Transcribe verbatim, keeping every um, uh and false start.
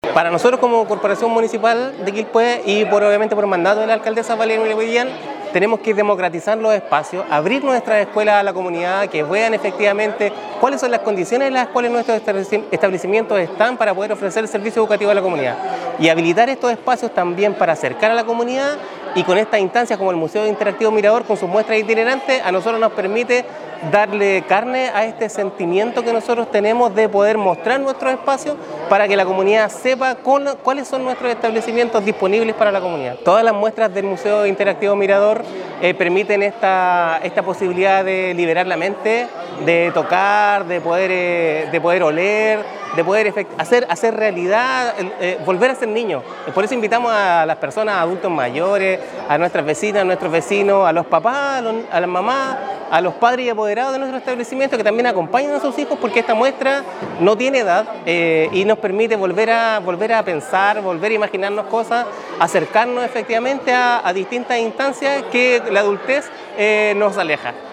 Para nosotros como Corporación Municipal de Quilpué y por, obviamente por mandato de la alcaldesa Valeria Huillán, tenemos que democratizar los espacios, abrir nuestras escuelas a la comunidad, que vean efectivamente cuáles son las condiciones en las cuales nuestros establecimientos están para poder ofrecer el servicio educativo a la comunidad. Y habilitar estos espacios también para acercar a la comunidad, y con estas instancias como el Museo Interactivo Mirador, con sus muestras itinerantes, a nosotros nos permite darle carne a este sentimiento que nosotros tenemos de poder mostrar nuestros espacios para que la comunidad sepa con, cuáles son nuestros establecimientos disponibles para la comunidad. Todas las muestras del Museo Interactivo Mirador eh, permiten esta, esta posibilidad de liberar la mente, de tocar, de poder, eh, de poder oler, de poder hacer, hacer realidad, eh, volver a ser niños. Por eso invitamos a las personas, a adultos mayores, a nuestras vecinas, a nuestros vecinos, a los papás, a, los, a las mamás, a los padres y apoderados de nuestro establecimiento que también acompañen a sus hijos, porque esta muestra no tiene edad eh, y nos permite volver a, volver a pensar, volver a imaginarnos cosas, acercarnos efectivamente a, a distintas instancias que la adultez eh, nos aleja.